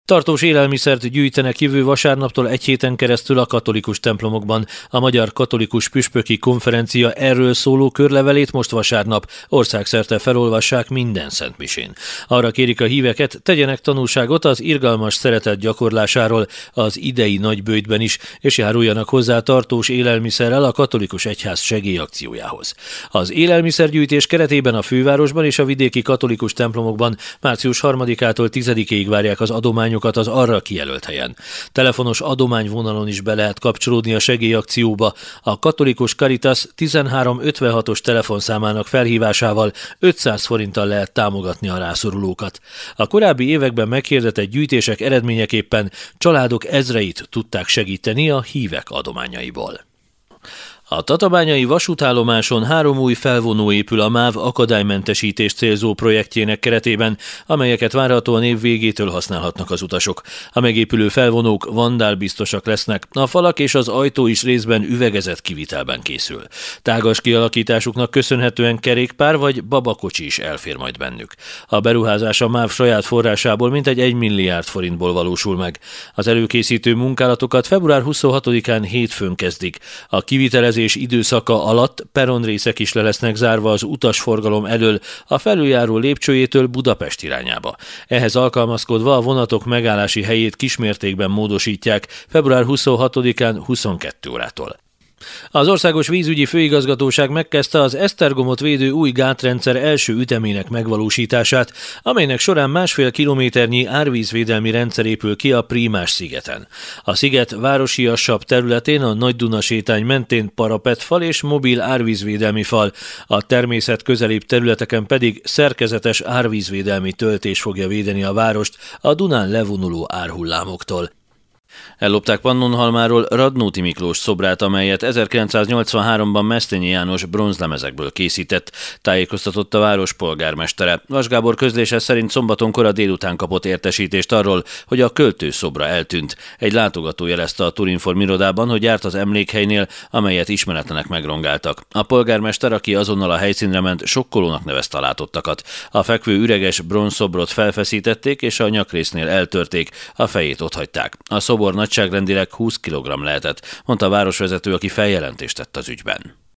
Tartós élelmiszert gyűjtenek jövő vasárnaptól egy héten keresztül a katolikus templomokban. A Magyar Katolikus Püspöki Konferencia erről szóló körlevelét most vasárnap országszerte felolvassák minden szentmisén. Arra kérik a híveket, tegyenek tanúságot az irgalmas szeretet gyakorlásáról az idei nagyböjtben is, és járuljanak hozzá tartós élelmiszerrel a katolikus egyház segélyakciójához. Az élelmiszergyűjtés keretében a fővárosban és a vidéki katolikus templomokban március 3-ától 10-ig várják az adományokat az arra kijelölt helyen. Telefonos adományvonalon is be lehet kapcsolódni a segélyakcióba. A Katolikus Caritas 1356-os telefonszámának felhívásával 500 forinttal lehet támogatni a rászorulókat. A korábbi években meghirdetett gyűjtések eredményeképpen családok ezreit tudták segíteni a hívek adományaiból. A tatabányai vasútállomáson 3 új felvonó épül a MÁV akadálymentesítés célzó projektjének keretében, amelyeket várhatóan év végétől használhatnak az utasok. A megépülő felvonók vandálbiztosak lesznek, a falak és az ajtó is részben üvegezett kivitelben készül. Tágas kialakításuknak köszönhetően kerékpár vagy babakocsi is elfér majd bennük. A beruházás a MÁV saját forrásából mintegy 1 milliárd forintból valósul meg. Az előkészítő munkálatokat február 26-án hétfőn kezdik. A kivitelezés időszaka alatt peronrészek is le lesznek zárva az utasforgalom elől a felüljáró lépcsőjétől Budapest irányába. Ehhez alkalmazkodva a vonatok megállási helyét kismértékben módosítják február 26-án 22 órától. Az Országos Vízügyi Főigazgatóság megkezdte az Esztergomot védő új gátrendszer első ütemének megvalósítását, amelynek során 1,5 kilométernyi árvízvédelmi rendszer épül ki a Prímás szigeten. A sziget városiasabb területén a Nagy-Duna sétány mentén parapetfal és mobil árvízvédelmi fal, a természet közelibb területeken pedig szerkezetes árvízvédelmi töltés fogja védeni a várost a Dunán levonuló árhullámoktól. Ellopták Pannonhalmáról Radnóti Miklós szobrát, amelyet 1983-ban Mesztényi János bronzlemezekből készített, tájékoztatott a város polgármestere. Vas Gábor közlése szerint szombaton kora délután kapott értesítést arról, hogy a költő szobra eltűnt. Egy látogató jelezte a Turinform irodában, hogy járt az emlékhelynél, amelyet ismeretlenek megrongáltak. A polgármester, aki azonnal a helyszínre ment, sokkolónak nevezte a látottakat. A fekvő üreges bronzszobrot felfeszítették, és a nyakrésznél eltörték, a fejét otthagyták. A szobor nagyságrendileg 20 kg lehetett, mondta a városvezető, aki feljelentést tett az ügyben.